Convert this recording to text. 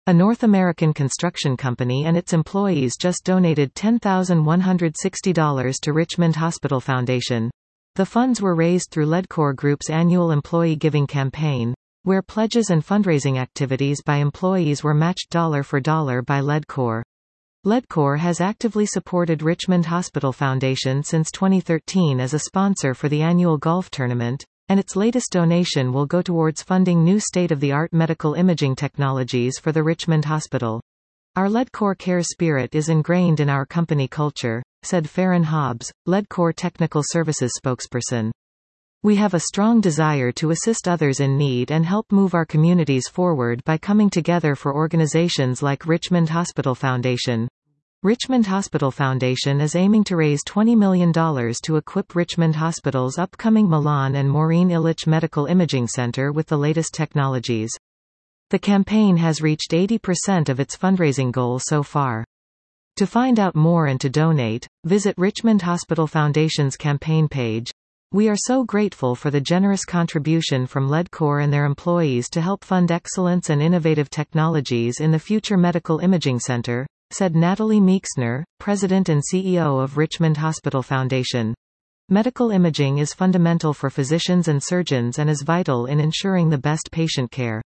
A North American construction company and its employees just donated $10,160 to Richmond Hospital Foundation. The funds were raised through Ledcor Group's annual employee giving campaign, where pledges and fundraising activities by employees were matched dollar for dollar by Ledcor. Ledcor has actively supported Richmond Hospital Foundation since 2013 as a sponsor for the annual golf tournament, and its latest donation will go towards funding new state-of-the-art medical imaging technologies for the Richmond Hospital. Our Ledcor care spirit is ingrained in our company culture, said Farron Hobbs, Ledcor Technical Services spokesperson. We have a strong desire to assist others in need and help move our communities forward by coming together for organizations like Richmond Hospital Foundation. Richmond Hospital Foundation is aiming to raise $20 million to equip Richmond Hospital's upcoming Milan and Maureen Ilitch Medical Imaging Center with the latest technologies. The campaign has reached 80% of its fundraising goal so far. To find out more and to donate, visit Richmond Hospital Foundation's campaign page. We are so grateful for the generous contribution from Ledcor and their employees to help fund excellence and innovative technologies in the future Medical Imaging Center, said Natalie Meeksner, President and CEO of Richmond Hospital Foundation. Medical imaging is fundamental for physicians and surgeons and is vital in ensuring the best patient care.